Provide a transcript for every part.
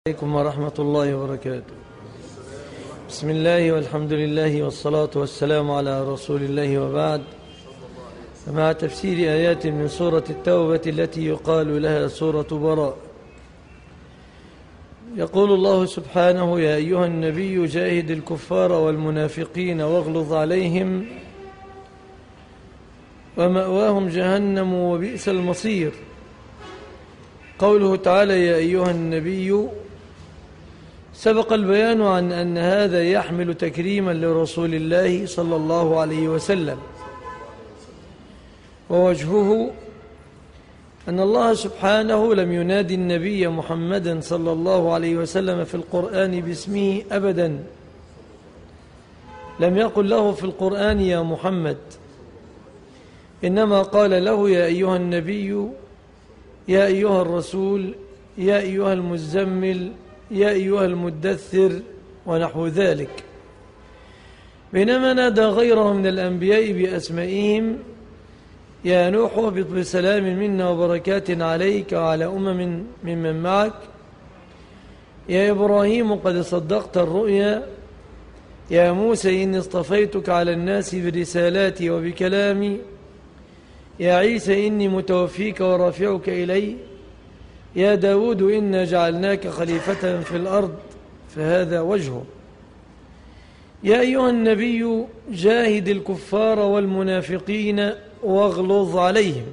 عليكم ورحمة الله وبركاته. بسم الله والحمد لله والصلاة والسلام على رسول الله وبعد. مع تفسير آيات من سورة التوبة التي يقال لها سورة براء. يقول الله سبحانه: يا أيها النبي جاهد الكفار والمنافقين واغلظ عليهم ومأواهم جهنم وبئس المصير. قوله تعالى: يا أيها النبي، سبق البيان عن أن هذا يحمل تكريما لرسول الله صلى الله عليه وسلم، ووجهه أن الله سبحانه لم ينادي النبي محمدا صلى الله عليه وسلم في القرآن باسمه أبدا. لم يقل له في القرآن يا محمد، إنما قال له يا أيها النبي، يا أيها الرسول، يا أيها المزمل، يا أيها المدثر ونحو ذلك. بينما نادى غيره من الأنبياء بأسمائهم: يا نوح اهبط بسلام منا وبركات عليك وعلى ممن معك، يا إبراهيم قد صدقت الرؤيا، يا موسى إني اصطفيتك على الناس برسالاتي وبكلامي، يا عيسى إني متوفيك ورافعك إلي، يا داود إنا جعلناك خليفة في الأرض. فهذا وجهه. يا أيها النبي جاهد الكفار والمنافقين واغلظ عليهم.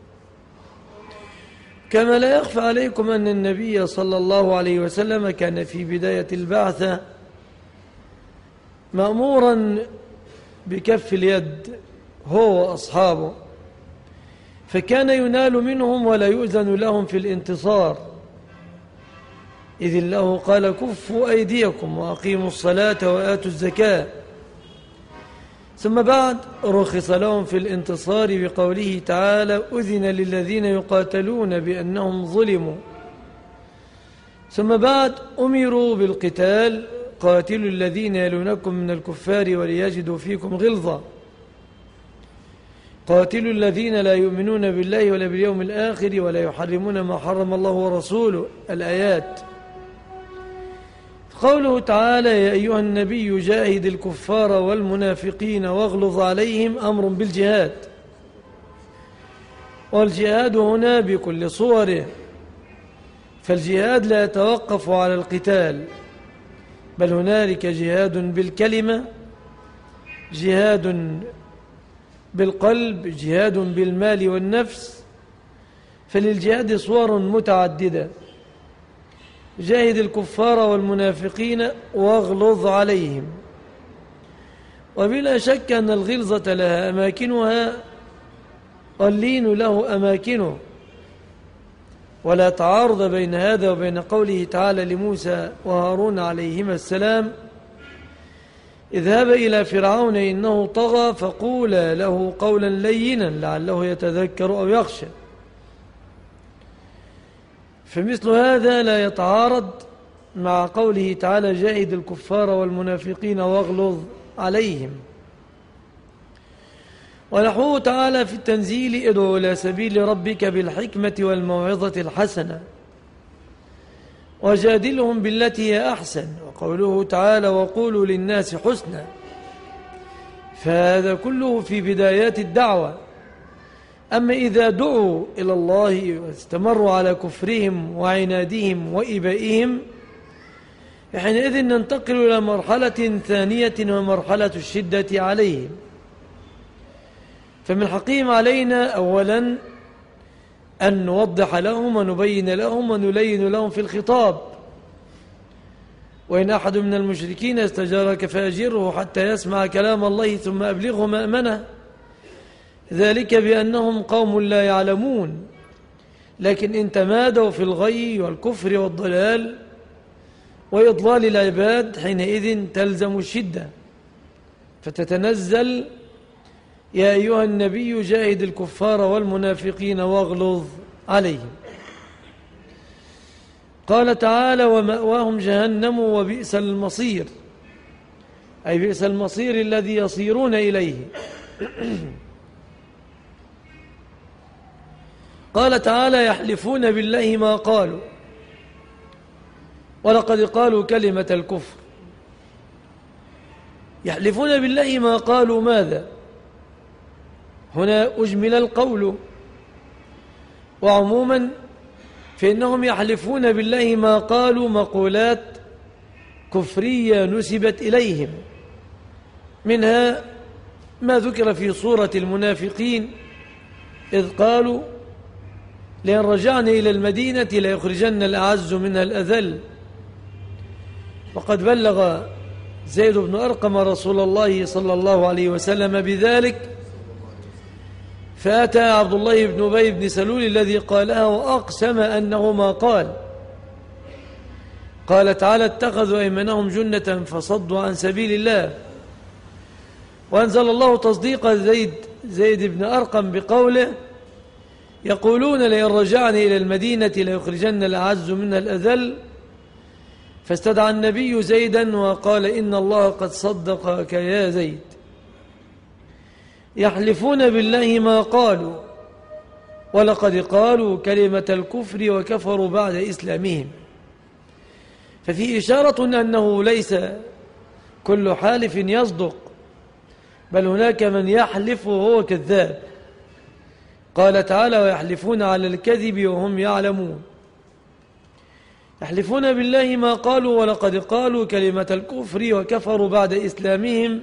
كما لا يخفى عليكم أن النبي صلى الله عليه وسلم كان في بداية البعثة مأمورا بكف اليد هو وأصحابه، فكان ينال منهم ولا يؤذن لهم في الانتصار، إذ الله قال: كفوا أيديكم وأقيموا الصلاة وآتوا الزكاة. ثم بعد رخص لهم في الانتصار بقوله تعالى: أذن للذين يقاتلون بأنهم ظلموا. ثم بعد أمروا بالقتال: قاتلوا الذين يلونكم من الكفار وليجدوا فيكم غلظة. قاتلوا الذين لا يؤمنون بالله ولا باليوم الآخر ولا يحرمون ما حرم الله ورسوله. الآيات. قوله تعالى: يا أيها النبي جاهد الكفار والمنافقين واغلظ عليهم، أمر بالجهاد، والجهاد هنا بكل صوره، فالجهاد لا يتوقف على القتال، بل هنالك جهاد بالكلمة، جهاد بالقلب، جهاد بالمال والنفس، فللجهاد صور متعددة. جاهد الكفار والمنافقين واغلظ عليهم. وبلا شك أن الغلظة لها أماكنها واللين له أماكنه، ولا تعارض بين هذا وبين قوله تعالى لموسى وهارون عليهما السلام: اذهب إلى فرعون إنه طغى فقولا له قولا لينا لعله يتذكر أو يخشى. فمثل هذا لا يتعارض مع قوله تعالى: جاهد الكفار والمنافقين واغلظ عليهم. ونحوه تعالى في التنزيل: ادعو إلى سبيل ربك بالحكمة والموعظة الحسنة وجادلهم بالتي هي أحسن. وقوله تعالى: وقولوا للناس حسنا. فهذا كله في بدايات الدعوة. أما إذا دعوا إلى الله واستمروا على كفرهم وعنادهم وإبائهم، حينئذ ننتقل إلى مرحلة ثانية ومرحلة الشدة عليهم. فمن حقهم علينا أولا أن نوضح لهم ونبين لهم ونلين لهم في الخطاب. وإن أحد من المشركين استجارك فأجره حتى يسمع كلام الله ثم أبلغه مأمنه، ذلك بأنهم قوم لا يعلمون. لكن إن تمادوا في الغي والكفر والضلال وإضلال العباد، حينئذ تلزم الشدة، فتتنزل: يا أيها النبي جاهد الكفار والمنافقين واغلظ عليهم. قال تعالى: ومأواهم جهنم وبئس المصير، أي بئس المصير الذي يصيرون إليه. قال تعالى: يحلفون بالله ما قالوا ولقد قالوا كلمة الكفر. يحلفون بالله ما قالوا ماذا؟ هنا أجمل القول، وعموما فإنهم يحلفون بالله ما قالوا مقولات كفرية نسبت إليهم، منها ما ذكر في سورة المنافقين إذ قالوا لئن رجعنا إلى المدينة ليخرجن الأعز منها الأذل. وقد بلغ زيد بن أرقم رسول الله صلى الله عليه وسلم بذلك، فأتى عبد الله بن أبي بن سلول الذي قالها وأقسم أنه ما قال تعالى اتخذوا أيمانهم جنة فصدوا عن سبيل الله. وأنزل الله تصديق زيد بن أرقم بقوله يقولون لئن رجعنا إلى المدينة ليخرجن الأعز منها الأذل. فاستدعى النبي زيدا وقال إن الله قد صدقك يا زيد. يحلفون بالله ما قالوا ولقد قالوا كلمة الكفر وكفروا بعد إسلامهم. ففي إشارة أنه ليس كل حالف يصدق، بل هناك من يحلف وهو كذاب. قال تعالى ويحلفون على الكذب وهم يعلمون. يحلفون بالله ما قالوا ولقد قالوا كلمة الكفر وكفروا بعد إسلامهم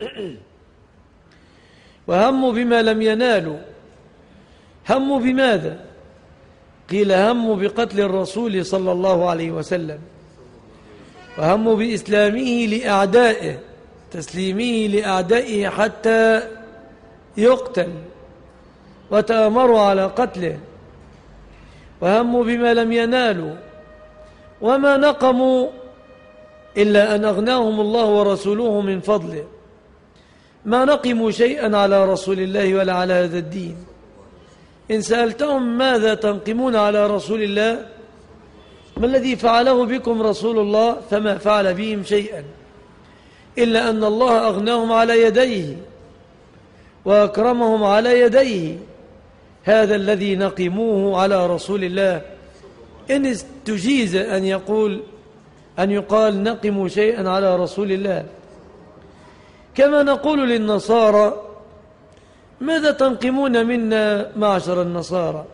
وهموا بما لم ينالوا. هموا بماذا؟ قيل هموا بقتل الرسول صلى الله عليه وسلم، وهموا بإسلامه لأعدائه، تسليمه لأعدائه حتى يقتل، وتآمروا على قتله. وهموا بما لم ينالوا، وما نقموا إلا أن أغناهم الله ورسوله من فضله. ما نقموا شيئا على رسول الله ولا على هذا الدين. إن سألتهم ماذا تنقمون على رسول الله، ما الذي فعله بكم رسول الله، فما فعل بهم شيئا إلا أن الله أغناهم على يديه وأكرمهم على يديه. هذا الذي نقموه على رسول الله. إن استجيز أن يقال نقموا شيئا على رسول الله، كما نقول للنصارى ماذا تنقمون منا معشر النصارى؟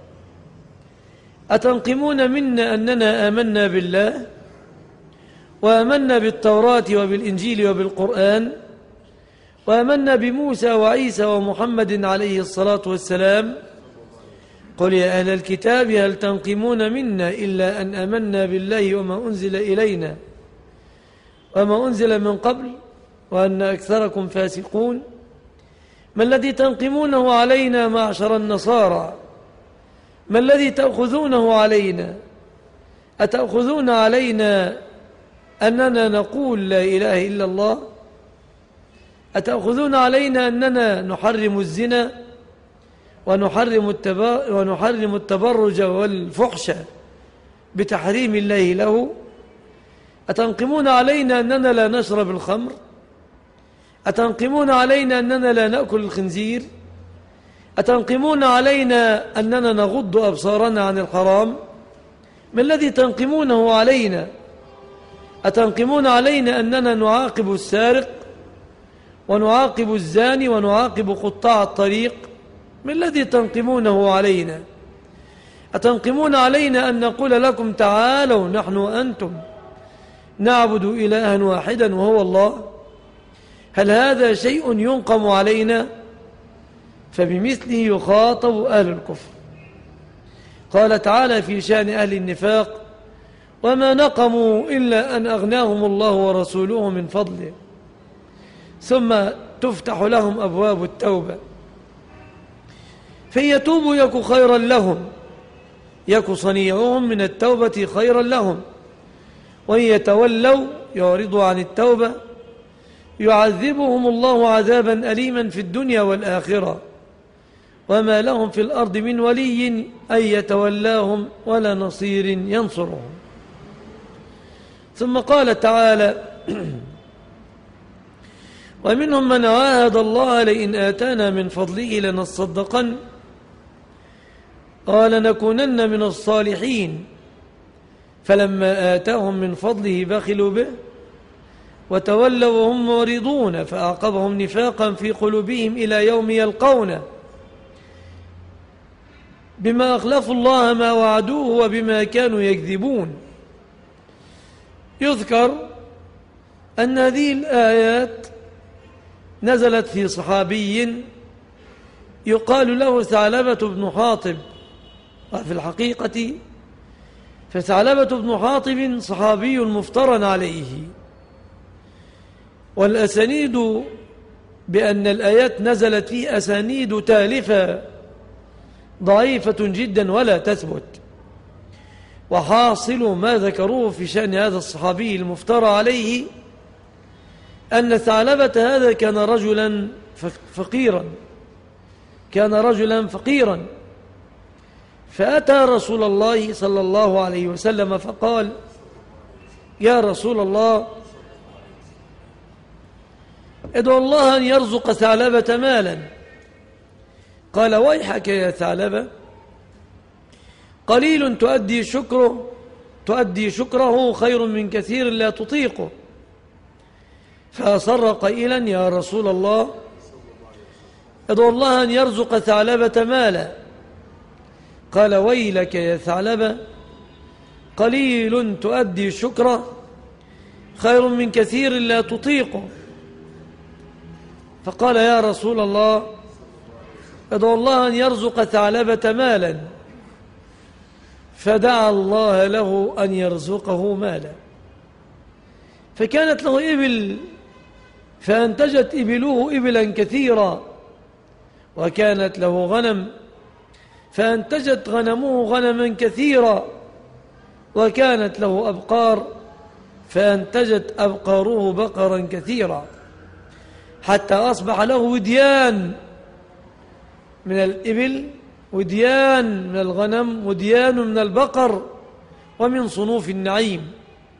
أتنقمون منا أننا آمنا بالله وآمنا بالتوراة وبالإنجيل وبالقرآن وآمنا بموسى وعيسى ومحمد عليه الصلاة والسلام؟ قل يا أهل الكتاب هل تنقمون منا إلا أن آمنا بالله وما أنزل إلينا وما أنزل من قبل وأن أكثركم فاسقون. ما الذي تنقمونه علينا معشر النصارى؟ ما الذي تأخذونه علينا؟ أتأخذون علينا أننا نقول لا إله إلا الله؟ أتأخذون علينا أننا نحرم الزنا ونحرم التبرج والفحش بتحريم الله له؟ أتنقمون علينا أننا لا نشرب الخمر؟ أتنقمون علينا أننا لا نأكل الخنزير؟ أتنقمون علينا أننا نغض أبصارنا عن الحرام؟ ما الذي تنقمونه علينا؟ أتنقمون علينا أننا نعاقب السارق ونعاقب الزاني ونعاقب قطاع الطريق؟ ما الذي تنقمونه علينا؟ أتنقمون علينا أن نقول لكم تعالوا نحن وأنتم نعبد إلها واحدا وهو الله؟ هل هذا شيء ينقم علينا؟ فبمثله يخاطب أهل الكفر. قال تعالى في شأن أهل النفاق وما نقموا إلا أن أغناهم الله ورسوله من فضله. ثم تفتح لهم أبواب التوبة، فإن يتوبوا يك خيرا لهم، يك صنيعهم من التوبة خيرا لهم، وإن يتولوا يعرضوا عن التوبة يعذبهم الله عذابا أليما في الدنيا والآخرة، وما لهم في الأرض من ولي أن يتولاهم ولا نصير ينصرهم. ثم قال تعالى ومنهم من عاهد الله لئن آتانا من فضله لنصدقن ولنكونن من الصالحين. فلما آتاهم من فضله بخلوا به وتولوا وهم معرضون فأعقبهم نفاقا في قلوبهم إلى يوم يلقونه بما أخلفوا الله ما وعدوه وبما كانوا يكذبون. يذكر أن هذه الآيات نزلت في صحابي يقال له ثعلبة بن حاطب، وفي الحقيقة فثعلبة بن حاطب صحابي مفترى عليه، والأسانيد بأن الآيات نزلت فيه أسانيد تالفة ضعيفة جدا ولا تثبت. وحاصل ما ذكروه في شأن هذا الصحابي المفترى عليه أن ثعلبة هذا كان رجلا فقيرا، فأتى رسول الله صلى الله عليه وسلم فقال: يا رسول الله، ادعو الله أن يرزق ثعلبة مالا. قال: ويحك يا ثعلبة، قليل تؤدي شكره خير من كثير لا تطيقه. فأصر قائلا: يا رسول الله، ادعو الله أن يرزق ثعلبة مالا. قال: ويلك يا ثعلبة، قليل تؤدي شكره خير من كثير لا تطيقه. فقال: يا رسول الله، ادعو الله أن يرزق ثعلبة مالا. فدعا الله له أن يرزقه مالا، فكانت له إبل فأنتجت إبله إبلا كثيرا، وكانت له غنم فأنتجت غنمه غنما كثيرا، وكانت له أبقار فأنتجت أبقاره بقرا كثيرا، حتى أصبح له وديان من الإبل، وديان من الغنم، وديان من البقر، ومن صنوف النعيم.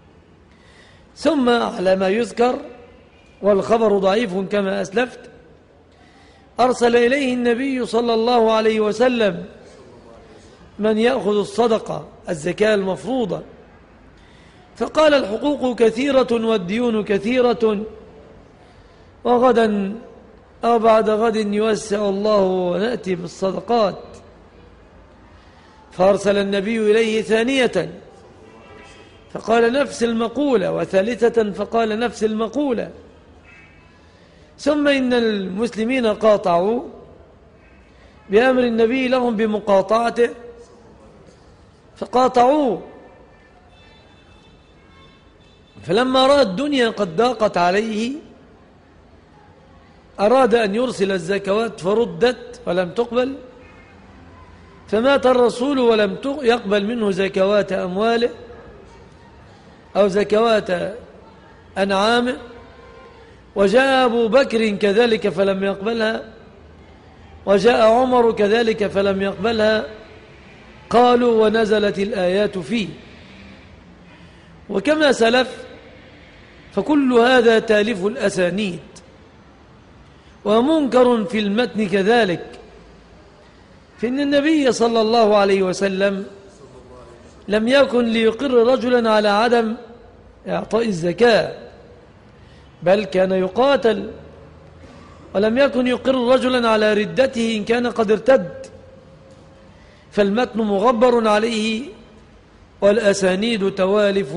ثم على ما يذكر والخبر ضعيف كما أسلفت، أرسل إليه النبي صلى الله عليه وسلم من يأخذ الصدقة الزكاة المفروضة، فقال: الحقوق كثيرة والديون كثيرة، وغدا أو بعد غد يوسع الله ونأتي بالصدقات. فأرسل النبي إليه ثانية فقال نفس المقولة، وثالثة فقال نفس المقولة. ثم إن المسلمين قاطعوا بأمر النبي لهم بمقاطعته، فقاطعوه. فلما رأى الدنيا قد ضاقت عليه أراد أن يرسل الزكوات فردت ولم تقبل، فمات الرسول ولم يقبل منه زكوات أمواله أو زكوات أنعامه، وجاء أبو بكر كذلك فلم يقبلها، وجاء عمر كذلك فلم يقبلها. قالوا: ونزلت الآيات فيه. وكما سلف فكل هذا تالف الأسانيد، ومنكر في المتن كذلك، فإن النبي صلى الله عليه وسلم لم يكن ليقر رجلا على عدم إعطاء الزكاة، بل كان يقاتل، ولم يكن يقر رجلا على ردته إن كان قد ارتد. فالمتن مغبر عليه، والأسانيد توالف،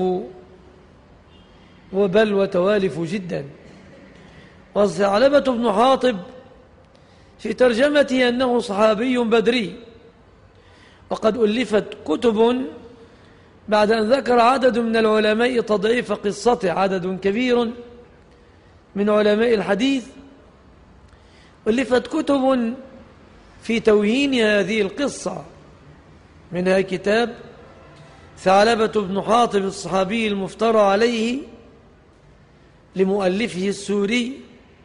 وبل وتوالف جدا. وثعلبة بن حاطب في ترجمته أنه صحابي بدري، وقد ألفت كتب بعد أن ذكر عدد من العلماء تضعيف قصته، عدد كبير من علماء الحديث ألفت كتب في توهين هذه القصة، منها كتاب ثعلبة بن حاطب الصحابي المفترى عليه لمؤلفه السوري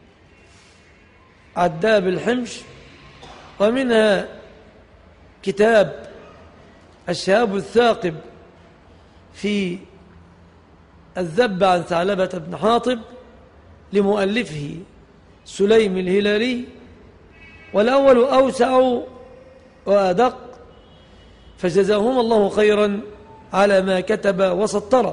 عداب الحمش، ومنها كتاب الشهاب الثاقب في الذب عن ثعلبة بن حاطب لمؤلفه سليم الهلالي، والأول أوسع وأدق، فجزاهم الله خيرا على ما كتب وسطر.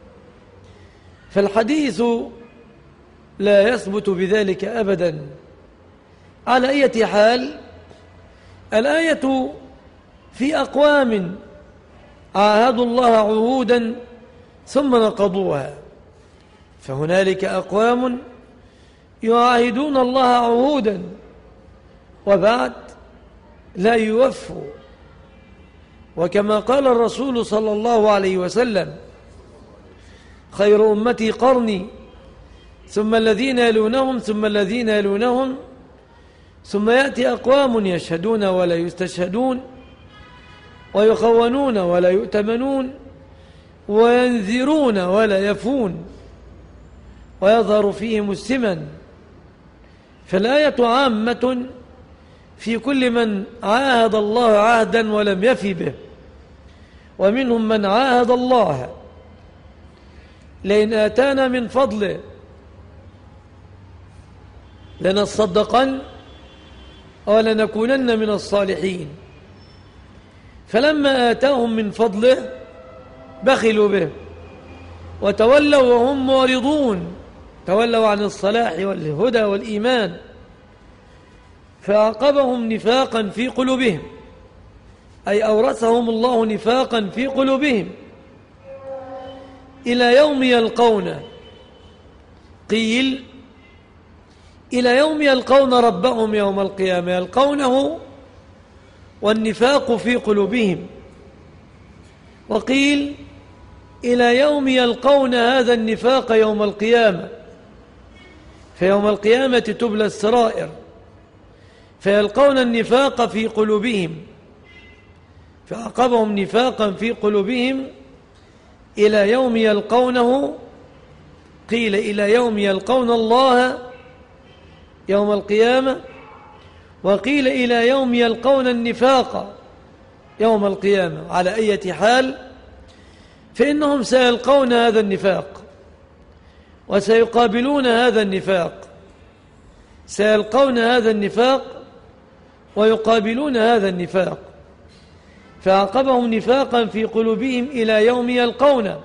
فالحديث لا يثبت بذلك أبدا. على أي حال، الآية في أقوام عاهدوا الله عهودا ثم نقضوها، فهنالك أقوام يعاهدون الله عهودا وبعد لا يوفوا. وكما قال الرسول صلى الله عليه وسلم: خير أمتي قرني ثم الذين يلونهم ثم الذين يلونهم ثم يأتي أقوام يشهدون ولا يستشهدون ويخونون ولا يؤتمنون وينذرون ولا يفون ويظهر فيهم السمن. فالآية عامة في كل من عاهد الله عهدا ولم يفي به، ومنهم من عاهد الله لئن آتانا من فضله لنصدقن ولنكونن من الصالحين، فلما آتاهم من فضله بخلوا به وتولوا وهم معرضون، تولوا عن الصلاح والهدى والإيمان، فأعقبهم نفاقا في قلوبهم، أي أورثهم الله نفاقا في قلوبهم إلى يوم يلقون. قيل إلى يوم يلقون ربهم يوم القيامة، يلقونه والنفاق في قلوبهم. وقيل إلى يوم يلقون هذا النفاق يوم القيامة، فيوم القيامة تبلى السرائر فيلقون النفاق في قلوبهم، فعقبهم نفاقا في قلوبهم إلى يوم يلقونه. قيل إلى يوم يلقون الله يوم القيامة، وقيل إلى يوم يلقون النفاق يوم القيامة. على أي حال فإنهم سيلقون هذا النفاق وسيقابلون هذا النفاق، سيلقون هذا النفاق ويقابلون هذا النفاق، فعقبهم نفاقا في قلوبهم إلى يوم يلقونه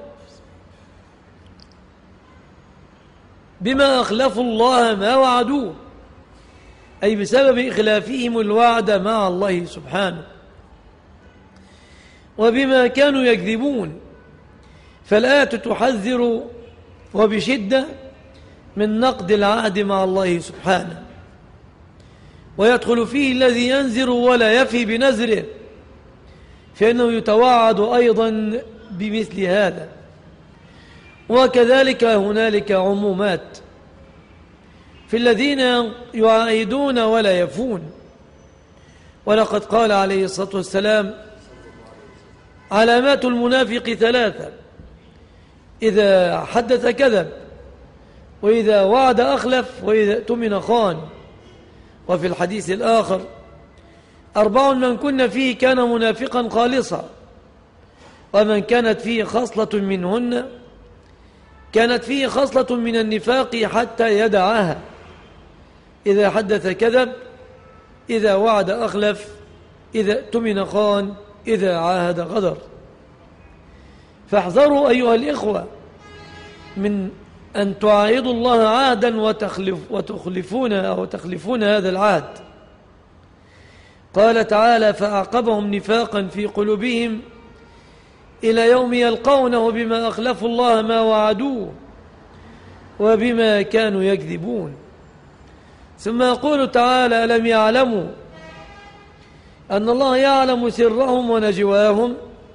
بما أخلفوا الله ما وعدوه، أي بسبب إخلافهم الوعد مع الله سبحانه، وبما كانوا يكذبون. فالآية تحذر وبشدة من نقض العهد مع الله سبحانه، ويدخل فيه الذي ينذر ولا يفي بنذره، فإنه يتوعد أيضا بمثل هذا. وكذلك هنالك عمومات في الذين يعاهدون ولا يفون. ولقد قال عليه الصلاة والسلام: علامات المنافق ثلاثة: إذا حدث كذب، وإذا وعد أخلف، وإذا اؤتمن خان. وفي الحديث الآخر: 4 من كن فيه كان منافقا خالصا، ومن كانت فيه خصلة منهن كانت فيه خصلة من النفاق حتى يدعها: إذا حدث كذب، إذا وعد أخلف، إذا اؤتمن خان، إذا عاهد غدر. فاحذروا أيها الإخوة من أن تعاهدوا الله عهدا وتخلفون هذا العهد. قال تعالى: فأعقبهم نفاقا في قلوبهم إلى يوم يلقونه بما أخلفوا الله ما وعدوه وبما كانوا يكذبون. ثم يقول تعالى: ألم يعلموا أن الله يعلم سرهم ونجواهم،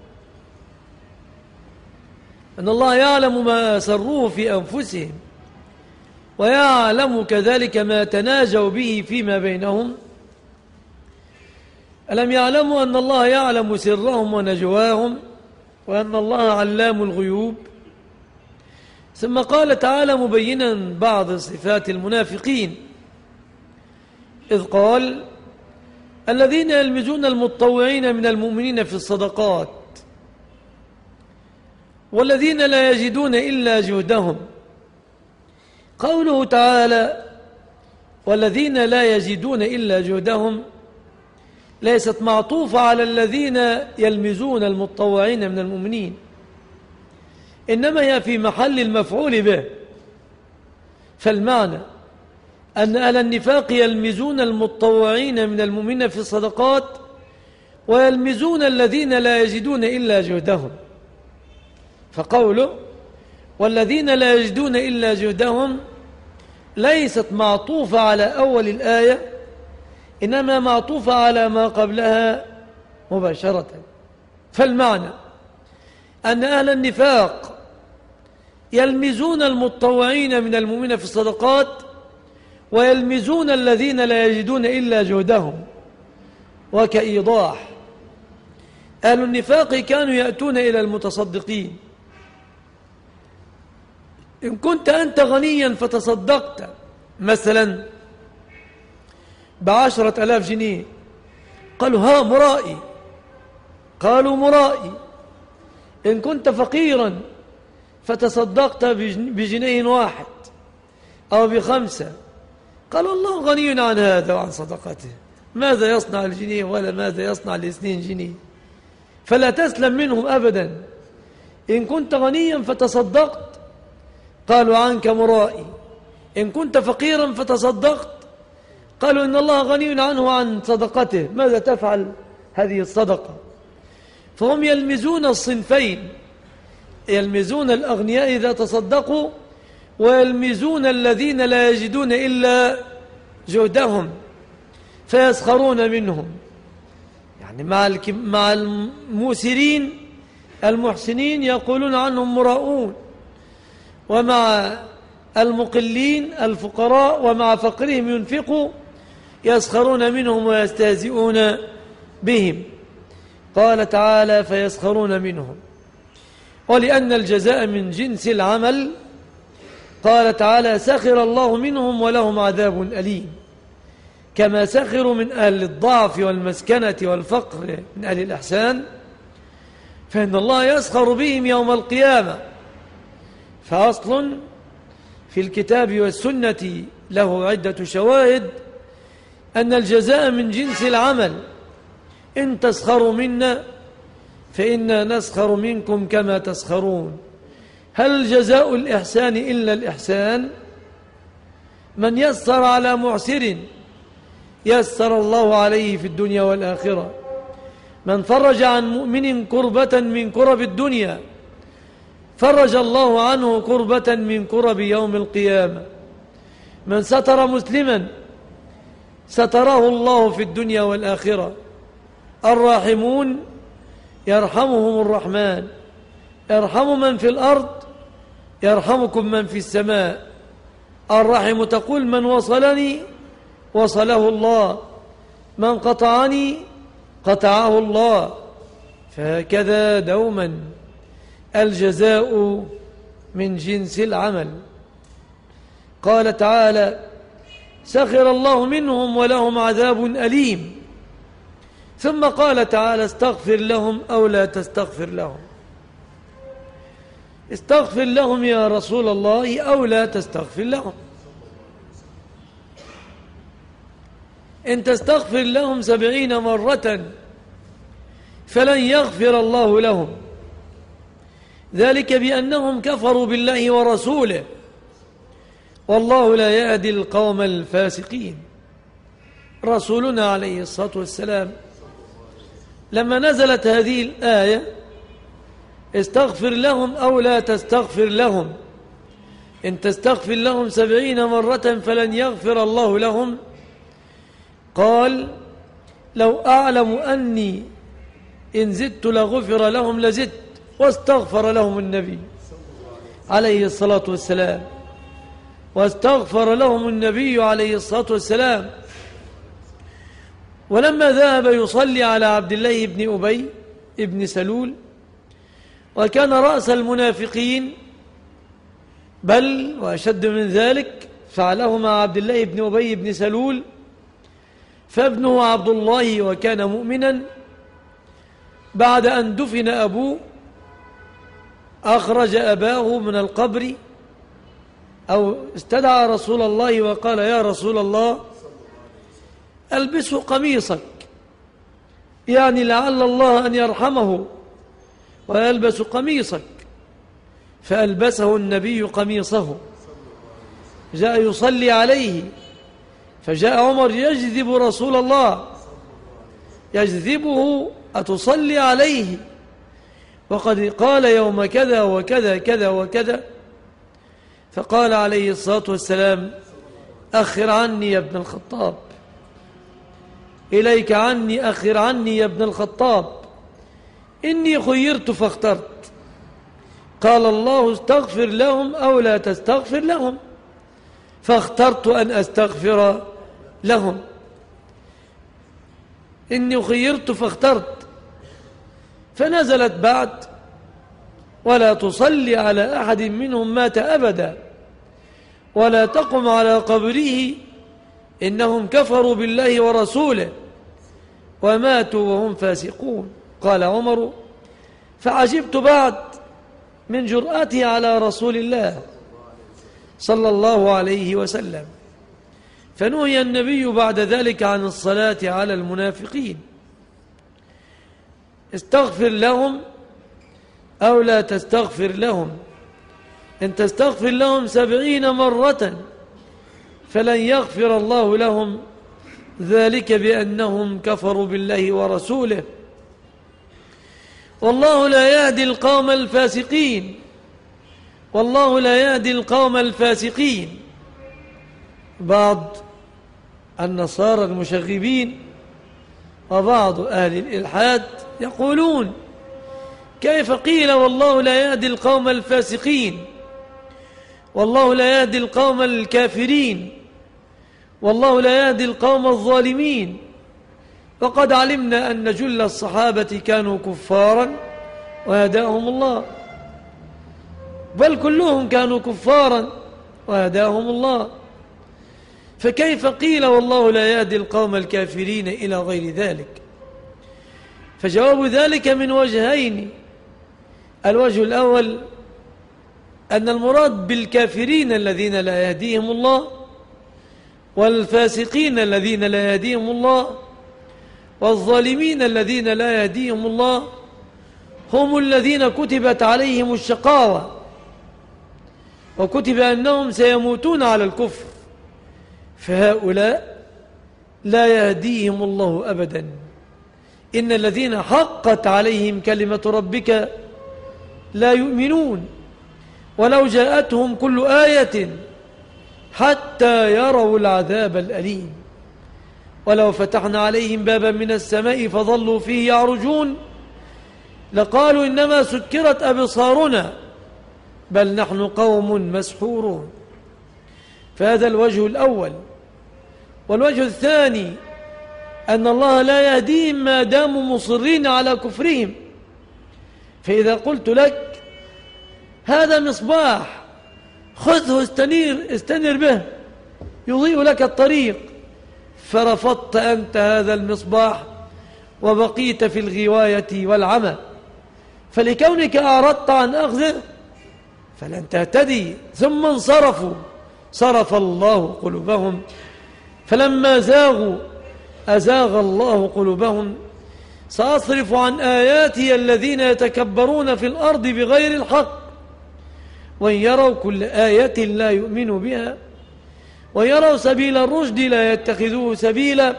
أن الله يعلم ما أسروه في أنفسهم ويعلم كذلك ما تناجوا به فيما بينهم. ألم يعلموا أن الله يعلم سرهم ونجواهم وأن الله علام الغيوب. ثم قال تعالى مبينا بعض صفات المنافقين، إذ قال: الذين يلمزون المتطوعين من المؤمنين في الصدقات والذين لا يجدون إلا جهدهم. قوله تعالى: والذين لا يجدون إلا جهدهم، ليست معطوفة على الذين يلمزون المتطوعين من المؤمنين، إنما هي في محل المفعول به. فالمعنى أن أهل النفاق يلمزون المتطوعين من المؤمنين في الصدقات، ويلمزون الذين لا يجدون إلا جهدهم. فقوله والذين لا يجدون إلا جهدهم ليست معطوفة على أول الآية، إنما معطوفة على ما قبلها مباشرة. فالمعنى أن أهل النفاق يلمزون المتطوعين من المؤمنين في الصدقات، ويلمزون الذين لا يجدون إلا جهدهم. وكإيضاح، أهل النفاق كانوا يأتون إلى المتصدقين: إن كنت أنت غنيا فتصدقت مثلا ب10,000 جنيه، قالوا ها مرائي، قالوا مرائي. إن كنت فقيرا فتصدقت بجنيه واحد أو ب5، قالوا الله غني عن هذا وعن صدقته، ماذا يصنع الجنيه ولا ماذا يصنع ال2 جنيه؟ فلا تسلم منهم أبدا. إن كنت غنيا فتصدقت، قالوا عنك مرائي. إن كنت فقيرا فتصدقت، قالوا إن الله غني عنه وعن صدقته، ماذا تفعل هذه الصدقة؟ فهم يلمزون الصنفين، يلمزون الأغنياء إذا تصدقوا، ويلمزون الذين لا يجدون إلا جهدهم فيسخرون منهم. يعني مع الموسرين المحسنين يقولون عنهم مراؤون، ومع المقلين الفقراء ومع فقرهم ينفقوا يسخرون منهم ويستهزئون بهم. قال تعالى فيسخرون منهم. ولأن الجزاء من جنس العمل قال تعالى سخر الله منهم ولهم عذاب أليم، كما سخروا من أهل الضعف والمسكنة والفقر من أهل الإحسان، فإن الله يسخر بهم يوم القيامة. فأصل في الكتاب والسنة له عدة شواهد أن الجزاء من جنس العمل. إن تسخروا منا فإنا نسخر منكم كما تسخرون. هل جزاء الإحسان إلا الإحسان؟ من يسر على معسر يسر الله عليه في الدنيا والآخرة. من فرج عن مؤمن كربة من كرب الدنيا فرج الله عنه كربة من كرب يوم القيامة. من ستر مسلما ستره الله في الدنيا والآخرة. الراحمون يرحمهم الرحمن، يرحم من في الأرض يرحمكم من في السماء. الرحم تقول من وصلني وصله الله، من قطعني قطعه الله. فهكذا دوما الجزاء من جنس العمل. قال تعالى سخر الله منهم ولهم عذاب أليم. ثم قال تعالى استغفر لهم أو لا تستغفر لهم. استغفر لهم يا رسول الله أو لا تستغفر لهم. إن تستغفر لهم 70 مرة فلن يغفر الله لهم، ذلك بأنهم كفروا بالله ورسوله، والله لا يهدي القوم الفاسقين. رسولنا عليه الصلاة والسلام لما نزلت هذه الآية استغفر لهم أو لا تستغفر لهم، إن تستغفر لهم 70 مرة فلن يغفر الله لهم، قال لو أعلم أني إن زدت لغفر لهم لزدت، واستغفر لهم النبي عليه الصلاة والسلام، واستغفر لهم النبي عليه الصلاة والسلام. ولما ذهب يصلي على عبد الله بن أبي بن سلول، وكان رأس المنافقين، بل وأشد من ذلك فعله مع عبد الله بن أبي بن سلول، فابنه عبد الله وكان مؤمنا، بعد أن دفن أبوه أخرج أباه من القبر، أو استدعى رسول الله وقال يا رسول الله ألبسه قميصك يعني لعل الله أن يرحمه ويلبس قميصك، فألبسه النبي قميصه، جاء يصلي عليه، فجاء عمر يجذب رسول الله، يجذبه: أتصلي عليه وقد قال يوم كذا وكذا كذا وكذا؟ فقال عليه الصلاة والسلام: أخر عني يا ابن الخطاب، إليك عني، أخر عني يا ابن الخطاب، إني خيرت فاخترت. قال الله: استغفر لهم أو لا تستغفر لهم، فاخترت أن أستغفر لهم. إني خيرت فاخترت. فنزلت بعد: ولا تصلي على أحد منهم مات أبدا ولا تقم على قبره إنهم كفروا بالله ورسوله وماتوا وهم فاسقون. قال عمر: فعجبت بعد من جرأته على رسول الله صلى الله عليه وسلم. فنهي النبي بعد ذلك عن الصلاة على المنافقين. استغفر لهم أو لا تستغفر لهم، إن تستغفر لهم 70 مرة فلن يغفر الله لهم، ذلك بأنهم كفروا بالله ورسوله، والله لا يهدي القوم الفاسقين، والله لا يهدي القوم الفاسقين. بعض النصارى المشغبين وبعض أهل الإلحاد يقولون: كيف قيل والله لا يهدي القوم الفاسقين، والله لا يهدي القوم الكافرين، والله لا يهدي القوم الظالمين، وقد علمنا أن جل الصحابة كانوا كفارا وهداهم الله، بل كلهم كانوا كفارا وهداهم الله، فكيف قيل والله لا يهدي القوم الكافرين إلى غير ذلك؟ فجواب ذلك من وجهين: الوجه الأول أن المراد بالكافرين الذين لا يهديهم الله، والفاسقين الذين لا يهديهم الله، والظالمين الذين لا يهديهم الله هم الذين كتبت عليهم الشقاوة، وكتب أنهم سيموتون على الكفر، فهؤلاء لا يهديهم الله أبدا. إن الذين حقت عليهم كلمة ربك لا يؤمنون ولو جاءتهم كل آية حتى يروا العذاب الأليم. ولو فتحنا عليهم بابا من السماء فظلوا فيه يعرجون لقالوا إنما سكرت أبصارنا بل نحن قوم مسحورون. فهذا الوجه الأول. والوجه الثاني أن الله لا يهديهم ما داموا مصرين على كفرهم. فإذا قلت لك هذا مصباح خذه استنر به يضيء لك الطريق، فرفضت أنت هذا المصباح وبقيت في الغواية والعمى، فلكونك أعرضت عن أخذه فلن تهتدي. ثم انصرفوا صرف الله قلوبهم، فلما زاغوا أزاغ الله قلوبهم. سأصرف عن آياتي الذين يتكبرون في الأرض بغير الحق وإن يروا كل آية لا يؤمنوا بها وإن يروا سبيل الرشد لا يتخذوه سبيلا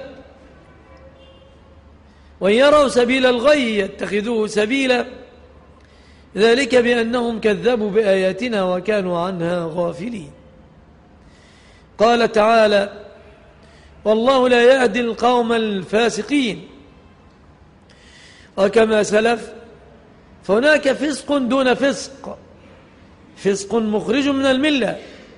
وإن يروا سبيل الغي يتخذوه سبيلا، ذلك بأنهم كذبوا بآياتنا وكانوا عنها غافلين. قال تعالى: والله لا يهدي القوم الفاسقين. وكما سلف فهناك فسق دون فسق، فسق مخرج من الملة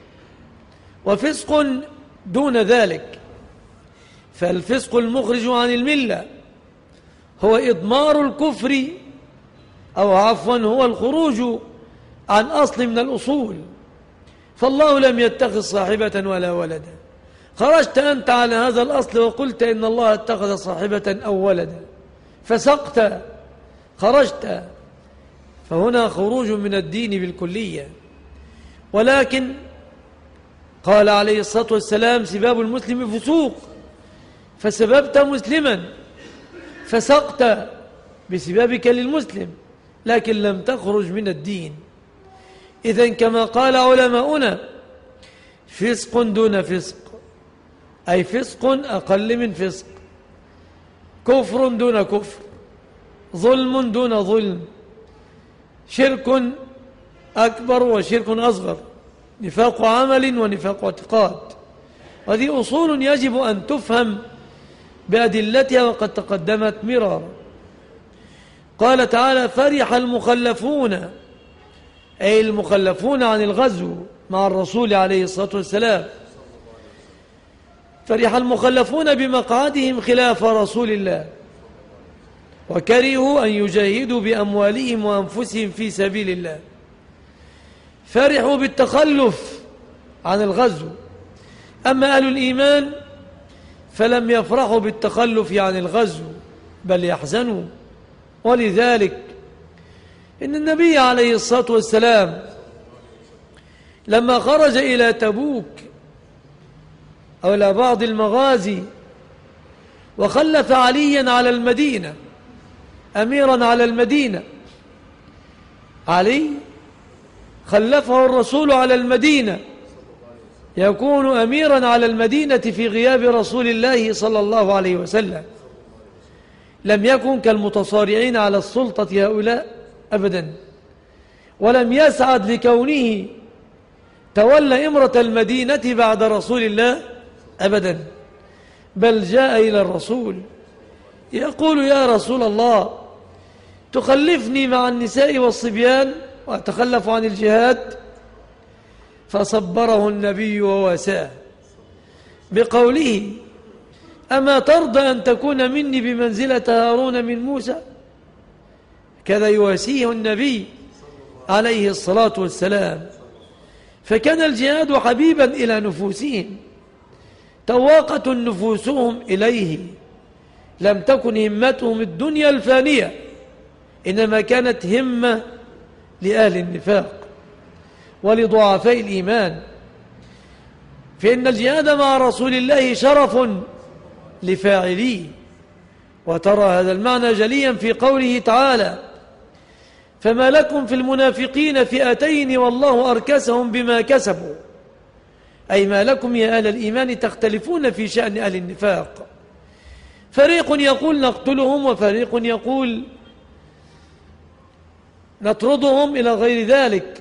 وفسق دون ذلك. فالفسق المخرج عن الملة هو إضمار الكفر، أو عفوا هو الخروج عن أصل من الأصول. فالله لم يتخذ صاحبة ولا ولدا، خرجت أنت على هذا الأصل وقلت إن الله اتخذ صاحبة أو ولدا، فسقت، خرجت، فهنا خروج من الدين بالكلية. ولكن قال عليه الصلاة والسلام: سباب المسلم فسوق، فسببت مسلما فسقت بسبابك للمسلم لكن لم تخرج من الدين. إذن كما قال علماؤنا فسق دون فسق، أي فسق أقل من فسق، كفر دون كفر، ظلم دون ظلم، شرك أكبر وشرك أصغر، نفاق عمل ونفاق اعتقاد. هذه أصول يجب أن تفهم بأدلتها وقد تقدمت مرارا. قال تعالى فرح المخلفون، أي المخلفون عن الغزو مع الرسول عليه الصلاة والسلام، فرح المخلفون بمقعدهم خلاف رسول الله وكرهوا أن يجاهدوا بأموالهم وأنفسهم في سبيل الله. فرحوا بالتخلف عن الغزو. أما أهل الإيمان فلم يفرحوا بالتخلف عن الغزو بل يحزنوا. ولذلك إن النبي عليه الصلاة والسلام لما خرج إلى تبوك أو إلى بعض المغازي وخلف عليا على المدينة أميرا على المدينة، علي خلفه الرسول على المدينة يكون أميرا على المدينة في غياب رسول الله صلى الله عليه وسلم. لم يكن كالمتصارعين على السلطة هؤلاء أبدا، ولم يسعد لكونه تولى إمرة المدينة بعد رسول الله أبدا، بل جاء إلى الرسول يقول يا رسول الله تخلفني مع النساء والصبيان وأتخلف عن الجهاد؟ فصبره النبي وواساه بقوله أما ترضى أن تكون مني بمنزلة هارون من موسى؟ كذا يواسيه النبي عليه الصلاة والسلام. فكان الجهاد حبيبا إلى نفوسهم، تواقت نفوسهم إليه، لم تكن همتهم الدنيا الفانية، إنما كانت همة لأهل النفاق ولضعفاء الإيمان. فإن الجهاد مع رسول الله شرف لفاعليه، وترى هذا المعنى جليا في قوله تعالى فما لكم في المنافقين فئتين والله أركسهم بما كسبوا، أي ما لكم يا أهل الإيمان تختلفون في شأن أهل النفاق، فريق يقول نقتلهم وفريق يقول نطردهم إلى غير ذلك.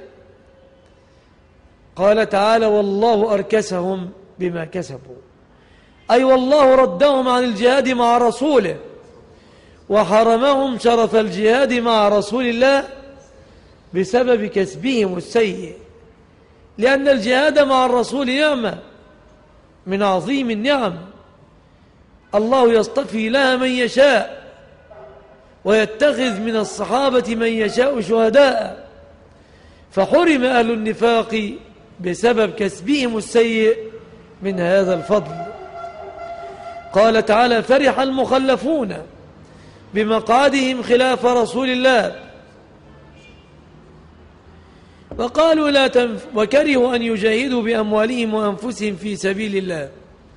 قال تعالى والله أركسهم بما كسبوا، أي والله ردهم عن الجهاد مع رسوله وحرمهم شرف الجهاد مع رسول الله بسبب كسبهم السيء، لأن الجهاد مع الرسول نعمة من عظيم النعم، الله يصطفي لها من يشاء ويتخذ من الصحابة من يشاء شهداء، فحرم أهل النفاق بسبب كسبهم السيء من هذا الفضل. قال تعالى فرح المخلفون بمقعدهم خلاف رسول الله وقالوا وكرهوا أن يجاهدوا بأموالهم وأنفسهم في سبيل الله،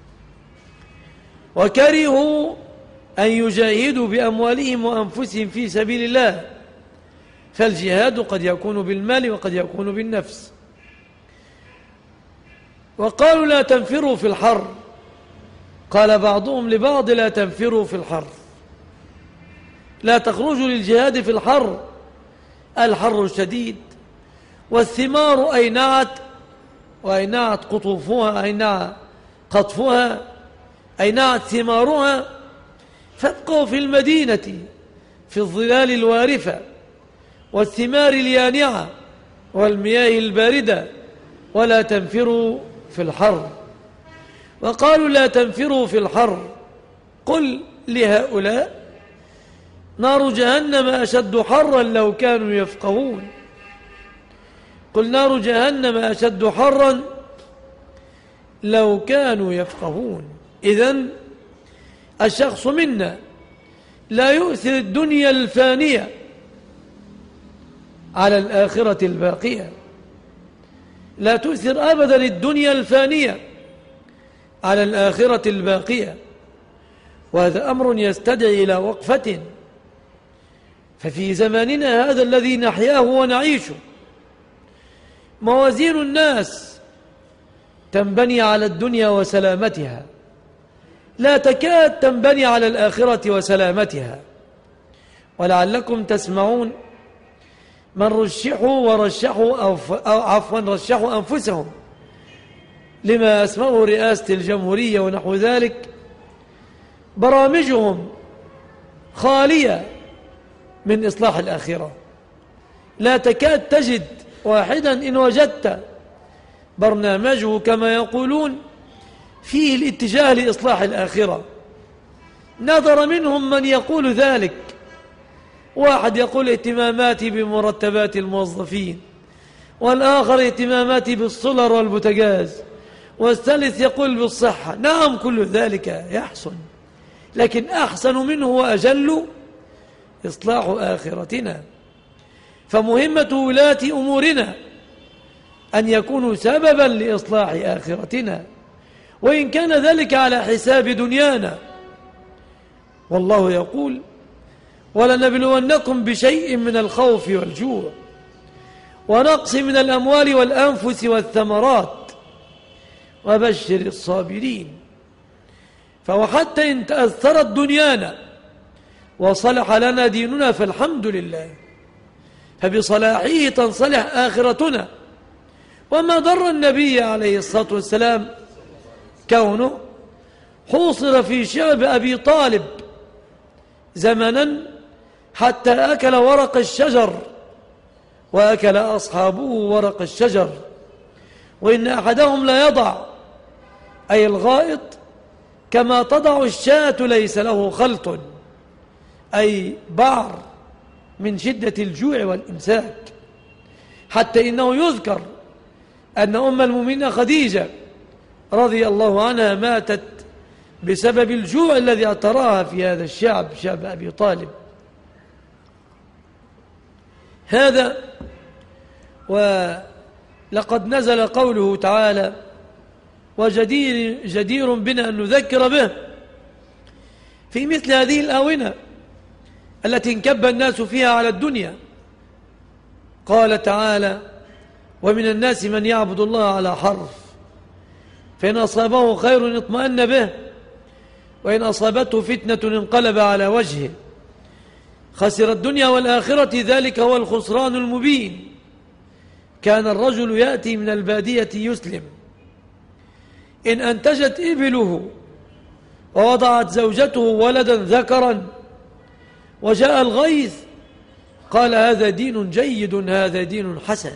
وكرهوا أن يجاهدوا بأموالهم وأنفسهم في سبيل الله، فالجهاد قد يكون بالمال وقد يكون بالنفس. وقالوا لا تنفروا في الحر، قال بعضهم لبعض لا تنفروا في الحر، لا تخرجوا للجهاد في الحر، الحر شديد والثمار أينعت وأينعت قطوفها، أينعت قطفها، أينعت ثمارها، فابقوا في المدينة في الظلال الوارفة والثمار اليانعة والمياه الباردة ولا تنفروا في الحر. وقالوا لا تنفروا في الحر، قل لهؤلاء نار جهنم أشد حرا لو كانوا يفقهون، قل نار جهنم أشد حرا لو كانوا يفقهون. إذن الشخص منا لا يؤثر الدنيا الفانية على الآخرة الباقية، لا تؤثر أبدا الدنيا الفانية على الآخرة الباقية، وهذا أمر يستدعي إلى وقفة. ففي زماننا هذا الذي نحياه ونعيشه موازين الناس تنبني على الدنيا وسلامتها، لا تكاد تنبني على الآخرة وسلامتها. ولعلكم تسمعون من رشحوا أنفسهم لما أسمعه رئاسة الجمهورية ونحو ذلك، برامجهم خالية من إصلاح الآخرة. لا تكاد تجد واحدا إن وجدت برنامجه كما يقولون فيه الاتجاه لإصلاح الآخرة. نظر منهم من يقول ذلك، واحد يقول اهتماماتي بمرتبات الموظفين، والآخر اهتماماتي بالسولر والبوتاجاز، والثالث يقول بالصحة. نعم كل ذلك يحسن، لكن أحسن منه وأجل إصلاح آخرتنا. فمهمة ولاة أمورنا أن يكونوا سببا لإصلاح آخرتنا، وإن كان ذلك على حساب دنيانا. والله يقول: ولنبلونكم بشيء من الخوف والجوع ونقص من الأموال والأنفس والثمرات وبشر الصابرين. فوحتى إن تأثرت دنيانا وصلح لنا ديننا فالحمد لله، فبصلاحه تنصلح آخرتنا. وما ضر النبي عليه الصلاة والسلام كونه حوصر في شعب أبي طالب زمنا حتى أكل ورق الشجر وأكل أصحابه ورق الشجر. وإن أحدهم لا يضع أي الغائط كما تضع الشاة ليس له خلط، أي بعر من شدة الجوع والإمساك. حتى إنه يذكر أن أم المؤمنين خديجة رضي الله عنها ماتت بسبب الجوع الذي اعتراها في هذا الشعب، شعب أبي طالب. هذا ولقد نزل قوله تعالى: وجدير بنا أن نذكر به في مثل هذه الآونة التي انكب الناس فيها على الدنيا. قال تعالى: ومن الناس من يعبد الله على حرف، فإن أصابه خير اطمأن به، وإن أصابته فتنة انقلب على وجهه، خسر الدنيا والآخرة، ذلك هو الخسران المبين. كان الرجل يأتي من البادية يسلم، إن أنتجت إبله ووضعت زوجته ولدا ذكرا وجاء الغيث قال: هذا دين جيد، هذا دين حسن.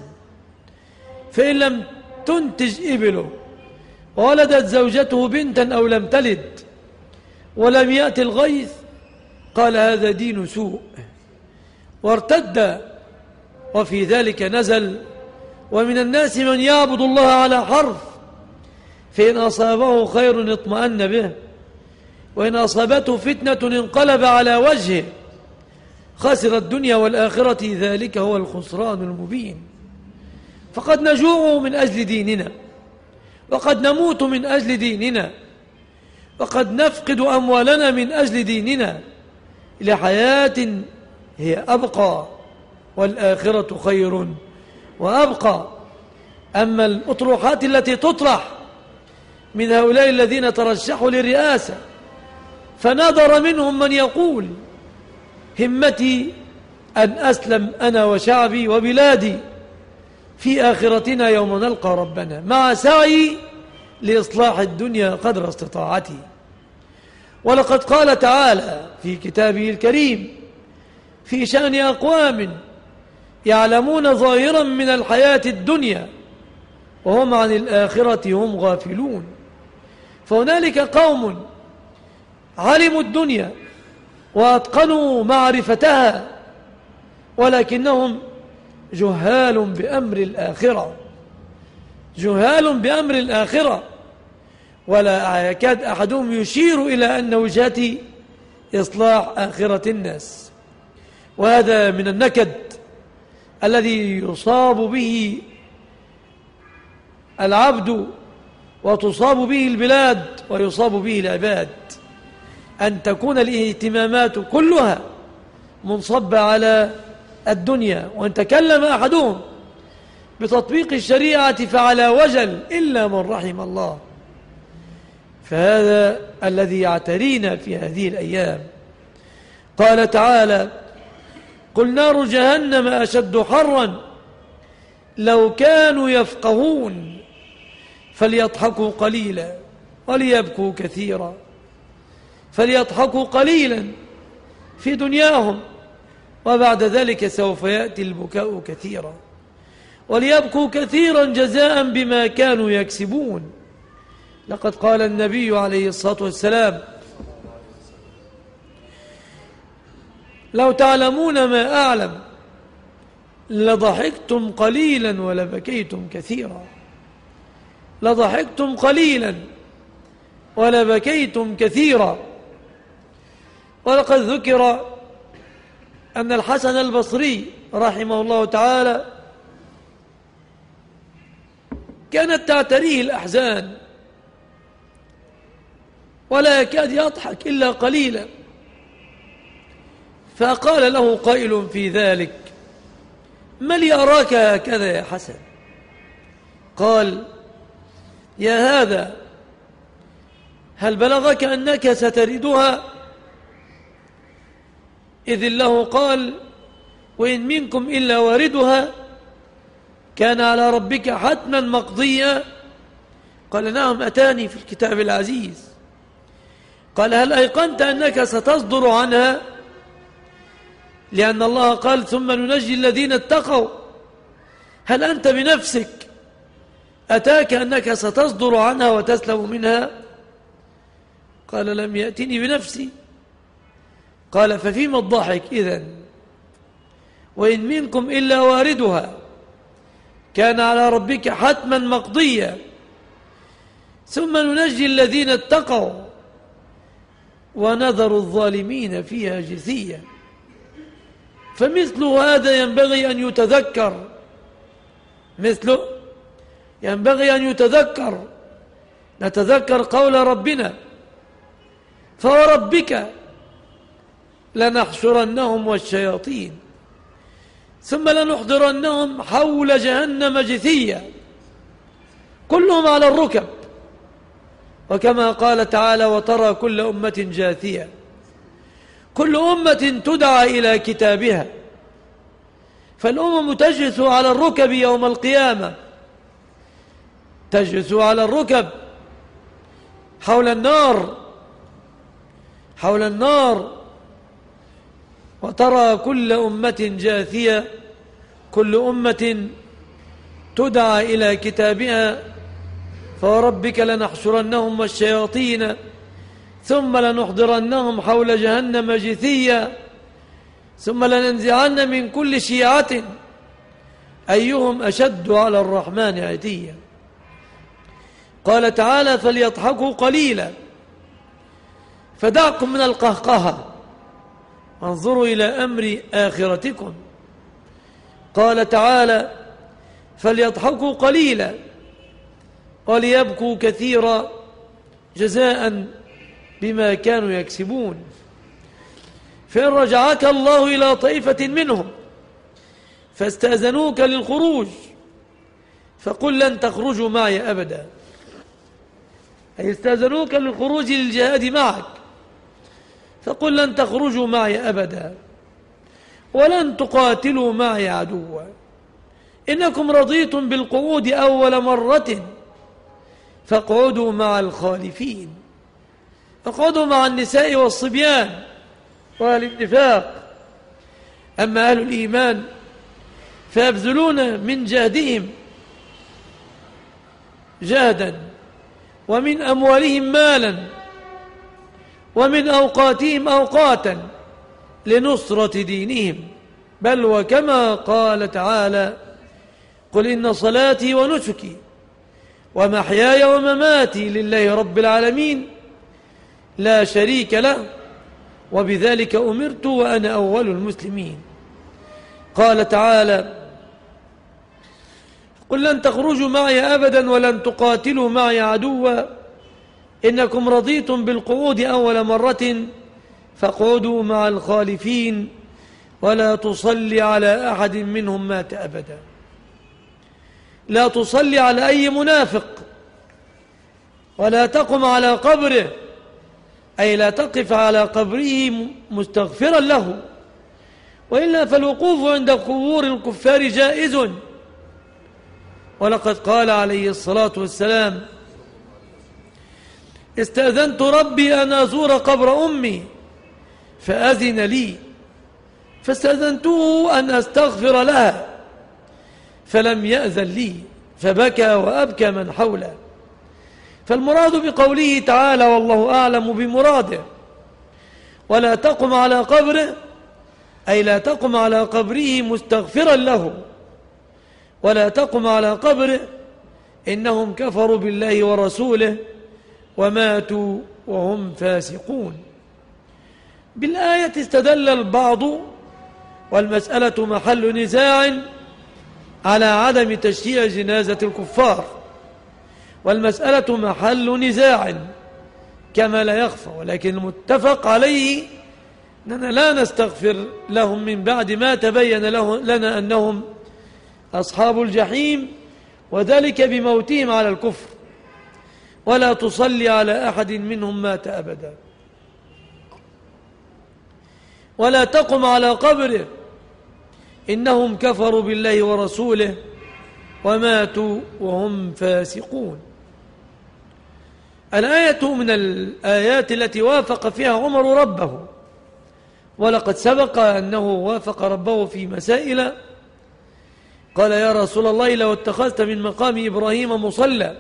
فإن لم تنتج إبله وولدت زوجته بنتا أو لم تلد ولم يأتي الغيث قال: هذا دين سوء، وارتد. وفي ذلك نزل: ومن الناس من يعبد الله على حرف، فإن أصابه خير اطمأن به، وإن أصابته فتنة انقلب على وجهه، خسر الدنيا والآخرة، ذلك هو الخسران المبين. فقد نجوع من أجل ديننا، وقد نموت من أجل ديننا، وقد نفقد أموالنا من أجل ديننا، لحياة هي أبقى، والآخرة خير وأبقى. أما الأطروحات التي تطرح من هؤلاء الذين ترشحوا للرئاسة، فنظر منهم من يقول: همتي أن أسلم أنا وشعبي وبلادي في آخرتنا يوم نلقى ربنا، مع سعي لإصلاح الدنيا قدر استطاعتي. ولقد قال تعالى في كتابه الكريم في شأن أقوام يعلمون ظاهرا من الحياة الدنيا وهم عن الآخرة هم غافلون. فهنالك قوم علموا الدنيا وأتقنوا معرفتها، ولكنهم جهال بأمر الآخرة، جهال بأمر الآخرة، ولا يكاد أحدهم يشير إلى أن وجهة إصلاح آخرة الناس. وهذا من النكد الذي يصاب به العبد وتصاب به البلاد ويصاب به العباد. أن تكون الاهتمامات كلها منصبة على الدنيا، وأن تكلم أحدهم بتطبيق الشريعة فعلى وجل إلا من رحم الله. فهذا الذي يعترينا في هذه الأيام. قال تعالى: قل نار جهنم أشد حرا لو كانوا يفقهون فليضحكوا قليلا وليبكوا كثيرا. فليضحكوا قليلا في دنياهم وبعد ذلك سوف يأتي البكاء كثيرا، وليبكوا كثيرا جزاء بما كانوا يكسبون. لقد قال النبي عليه الصلاة والسلام: لو تعلمون ما أعلم لضحكتم قليلا ولبكيتم كثيرا. لضحكتم قليلا ولبكيتم كثيرا. ولقد ذكر أن الحسن البصري رحمه الله تعالى كانت تعتريه الأحزان ولا يكاد يضحك إلا قليلا، فقال له قائل في ذلك: ما لي أراك هكذا يا حسن؟ قال: يا هذا، هل بلغك أنك ستردها؟ إذ الله قال: وإن منكم إلا واردها كان على ربك حتما مقضيا. قال: نعم، أتاني في الكتاب العزيز. قال: هل أيقنت أنك ستصدر عنها؟ لأن الله قال: ثم ننجي الذين اتقوا. هل أنت بنفسك أتاك أنك ستصدر عنها وتسلم منها؟ قال: لم يأتني بنفسي. قال: ففيما الضحك إذن؟ وإن منكم إلا واردها كان على ربك حتما مقضيا ثم ننجي الذين اتقوا ونذر الظالمين فيها جثيا. فمثل هذا ينبغي أن يتذكر، مثله ينبغي أن يتذكر. نتذكر قول ربنا: فوربك لنحشرنهم والشياطين ثم لنحضرنهم حول جهنم جثيا، كلهم على الركب. وكما قال تعالى: وترى كل أمة جاثية. كل أمة تدعى إلى كتابها، فالأمم تجلس على الركب يوم القيامة، تجلس على الركب حول النار، حول النار. وترى كل أمة جاثية، كل أمة تدعى إلى كتابها. فوربك لنحشرنهم والشياطين ثم لنحضرنهم حول جهنم جثيا ثم لننزعن من كل شيعة أيهم أشد على الرحمن عتيا. قال تعالى: فليضحكوا قليلا. فدعكم من القهقهة وانظروا إلى أمر آخرتكم. قال تعالى: فليضحكوا قليلا وليبكوا كثيرا جزاء بما كانوا يكسبون. فإن رجعك الله إلى طائفة منهم فاستأذنوك للخروج فقل لن تخرجوا معي أبدا، أي استأذنوك للخروج للجهاد معك فقل لن تخرجوا معي أبدا ولن تقاتلوا معي عدوا إنكم رضيتم بالقعود أول مرة فاقعدوا مع الخالفين. اقعدوا مع النساء والصبيان وأهل النفاق. أما أهل الإيمان فيبذلون من جهدهم جهدا ومن أموالهم مالا ومن أوقاتهم أوقاتا لنصرة دينهم. بل وكما قال تعالى: قل إن صلاتي ونسكي ومحياي ومماتي لله رب العالمين لا شريك له وبذلك أمرت وأنا أول المسلمين. قال تعالى: قل لن تخرجوا معي أبدا ولن تقاتلوا معي عدوا إنكم رضيتم بالقعود أول مرة فاقعدوا مع الخالفين ولا تصلي على أحد منهم مات أبدا. لا تصلي على أي منافق ولا تقم على قبره، أي لا تقف على قبره مستغفرا له، وإلا فالوقوف عند قبور الكفار جائز. ولقد قال عليه الصلاة والسلام: استأذنت ربي أن أزور قبر أمي فأذن لي، فاستأذنته أن أستغفر لها فلم يأذن لي، فبكى وأبكى من حوله. فالمراد بقوله تعالى والله أعلم بمراده ولا تقم على قبره، أي لا تقم على قبره مستغفرا له، ولا تقم على قبره إنهم كفروا بالله ورسوله وماتوا وهم فاسقون. بالآية استدل البعض، والمسألة محل نزاع، على عدم تشييع جنازة الكفار، والمسألة محل نزاع كما لا يخفى، ولكن المتفق عليه أننا لا نستغفر لهم من بعد ما تبين لنا أنهم أصحاب الجحيم، وذلك بموتهم على الكفر. ولا تصلي على أحد منهم مات أبدا، ولا تقم على قبره إنهم كفروا بالله ورسوله وماتوا وهم فاسقون. الآية من الآيات التي وافق فيها عمر ربه، ولقد سبق أنه وافق ربه في مسائل. قال: يا رسول الله لو اتخذت من مقام إبراهيم مصلى،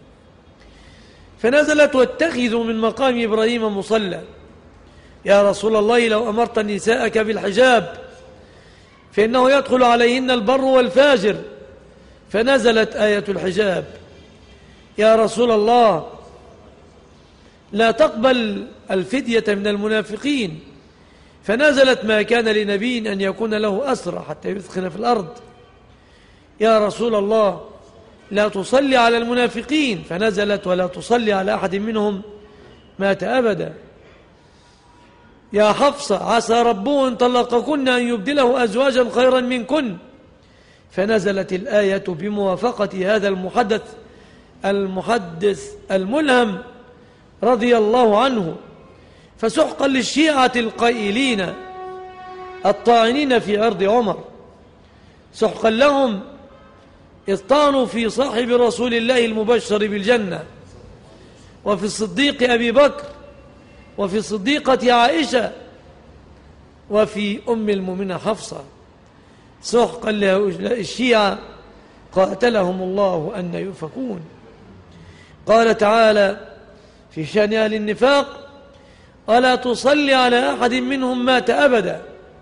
فنزلت: واتخذوا من مقام إبراهيم مصلى. يا رسول الله لو أمرت نساءك بالحجاب فإنه يدخل عليهن البر والفاجر، فنزلت آية الحجاب. يا رسول الله لا تقبل الفدية من المنافقين، فنزلت: ما كان لنبي أن يكون له أسرى حتى يثخن في الأرض. يا رسول الله لا تصلي على المنافقين، فنزلت: ولا تصلي على أحد منهم مات أبدا. يا حفصة عسى ربه إن طلقكن أن يبدله أزواجا خيرا منكن، فنزلت الآية بموافقة هذا المحدث الملهم رضي الله عنه. فسحقا للشيعة القائلين الطاعنين في عرض عمر، سحقا لهم إذ طعنوا في صاحب رسول الله المبشر بالجنة، وفي الصديق أبي بكر، وفي الصديقة عائشة، وفي أم المؤمنة حفصة. سحقا للشيعة قاتلهم الله أن يؤفكون. قال تعالى في شأن أهل النفاق: ولا تصلي على أحد منهم مات أبدا.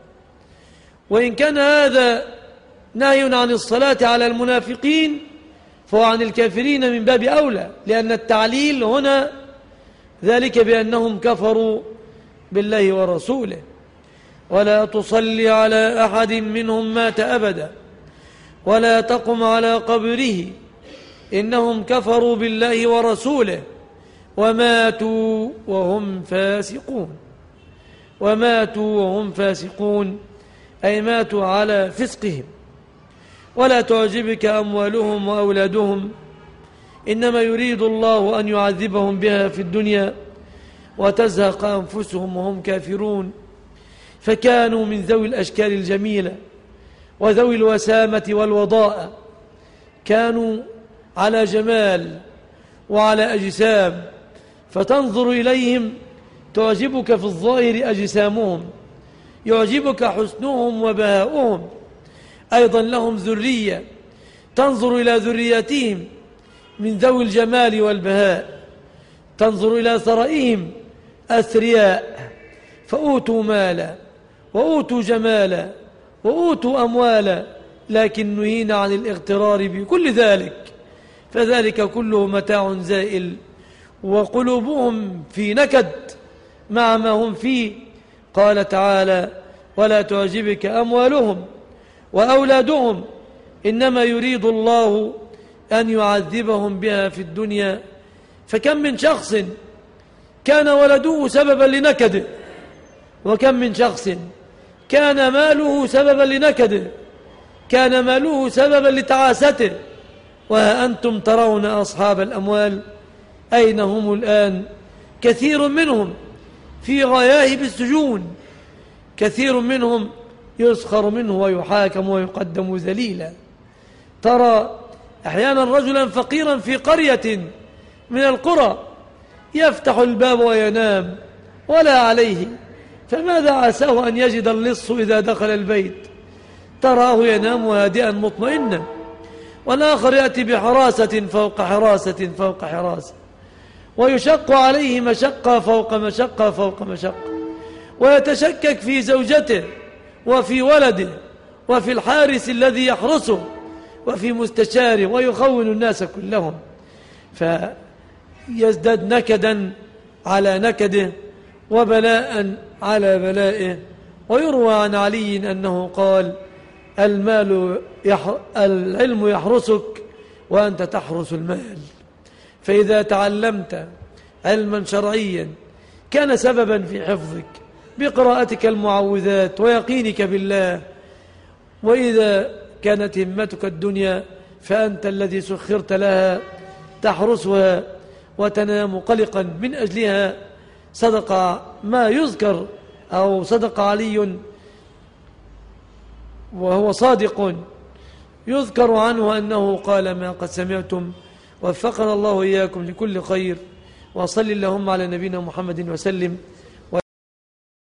وإن كان هذا نهي عن الصلاة على المنافقين، فهو عن الكافرين من باب أولى، لأن التعليل هنا ذلك بأنهم كفروا بالله ورسوله. ولا تصلي على أحد منهم مات أبدا ولا تقم على قبره إنهم كفروا بالله ورسوله وماتوا وهم فاسقون. وماتوا وهم فاسقون أي ماتوا على فسقهم. ولا تعجبك أموالهم وأولادهم إنما يريد الله أن يعذبهم بها في الدنيا وتزهق أنفسهم وهم كافرون. فكانوا من ذوي الأشكال الجميلة وذوي الوسامة والوضاء، كانوا على جمال وعلى أجسام، فتنظر إليهم تعجبك في الظاهر أجسامهم، يعجبك حسنهم وبهاؤهم. أيضا لهم ذرية تنظر إلى ذرياتهم من ذوي الجمال والبهاء، تنظر إلى ثرائهم أثرياء، فأوتوا مالا وأوتوا جمالا وأوتوا أموالا، لكن نهينا عن الاغترار بكل ذلك، فذلك كله متاع زائل وقلوبهم في نكد مع ما هم فيه. قال تعالى: ولا تعجبك أموالهم وأولادهم إنما يريد الله أن يعذبهم بها في الدنيا. فكم من شخص كان ولده سببا لنكده، وكم من شخص كان ماله سببا لنكده، كان ماله سببا لتعاسته، وها أنتم ترون أصحاب الأموال أين هم الآن؟ كثير منهم في غياهب السجون، كثير منهم يسخر منه ويحاكم ويقدم ذليلا. ترى أحيانا رجلا فقيرا في قرية من القرى يفتح الباب وينام ولا عليه، فماذا عساه أن يجد اللص إذا دخل البيت؟ تراه ينام هادئا مطمئنا، والآخر يأتي بحراسة فوق حراسة فوق حراسة، ويشق عليه مشقة فوق مشقة فوق مشقة، ويتشكك في زوجته وفي ولده وفي الحارس الذي يحرسه وفي مستشاره، ويخون الناس كلهم، فيزداد نكدا على نكده وبلاء على بلائه. ويروى عن علي أنه قال: العلم يحرسك وأنت تحرس المال. فإذا تعلمت علما شرعيا كان سببا في حفظك بقراءتك المعوذات ويقينك بالله، وإذا كانت همتك الدنيا فأنت الذي سخرت لها تحرسها وتنام قلقا من أجلها. صدق ما يذكر، أو صدق علي وهو صادق، يذكر عنه أنه قال ما قد سمعتم، وفقنا الله إياكم لكل خير، وصل اللهم على نبينا محمد وسلم.